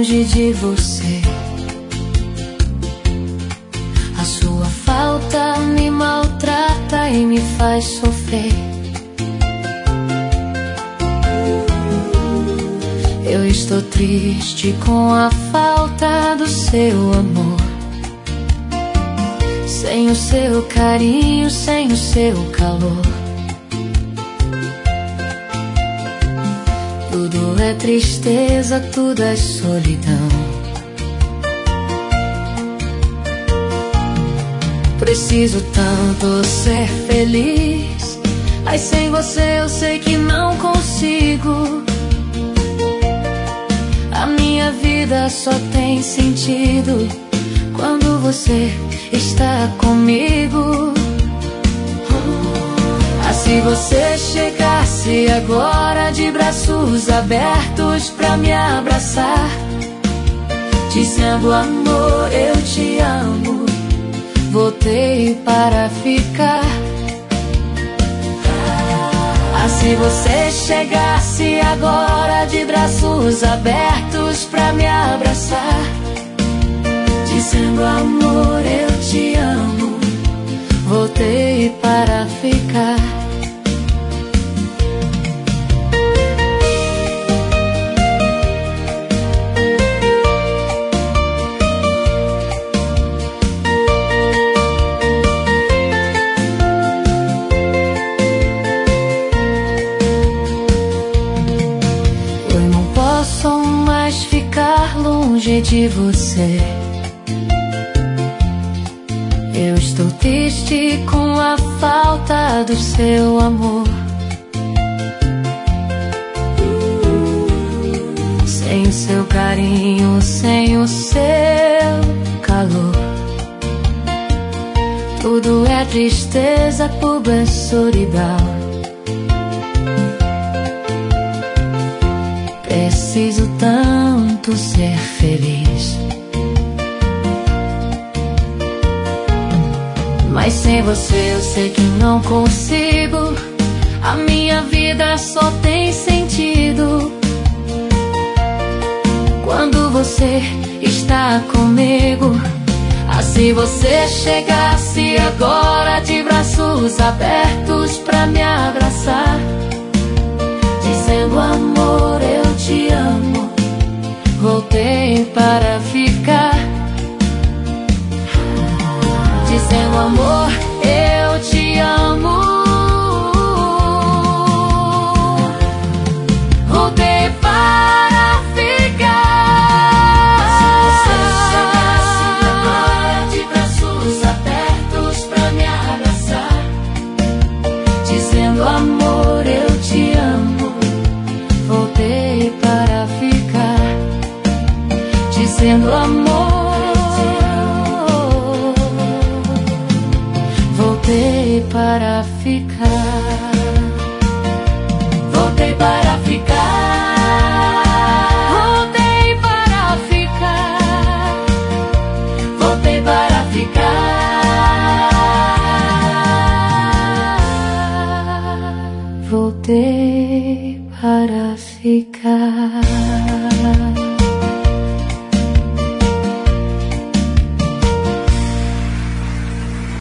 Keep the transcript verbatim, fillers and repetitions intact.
longe de você. A sua falta me maltrata e me faz sofrer. Eu estou triste com a falta do seu amor. Sem o seu carinho, sem o seu calor. Tudo é tristeza, tudo é solidão. Preciso tanto ser feliz, mas sem você eu sei que não consigo. A minha vida só tem sentido quando você está comigo. Ah, se você chegasse agora de braços abertos pra me abraçar, dizendo amor, eu te amo, voltei para ficar. Ah, se você chegasse agora de braços abertos pra me abraçar, dizendo amor, eu te amo, voltei para ficar. Eu não posso mais ficar longe de você. Eu estou triste com a falta do seu amor. Sem o seu carinho, sem o seu calor. Tudo é tristeza, tudo é solidão. Preciso tanto ser feliz, mas sem você eu sei que não consigo. A minha vida só tem sentido quando você está comigo. Ah, se você chegasse agora de braços abertos pra me abraçar, dizendo amor, eu te amo, voltei para ficar. Dizendo amor, eu te amo, voltei para ficar. Se você chegasse agora de braços abertos pra me abraçar, dizendo amor, eu te amo, voltei para ficar. Dizendo amor, voltei para ficar. Voltei para ficar. Voltei para ficar. Voltei para ficar. Voltei para ficar.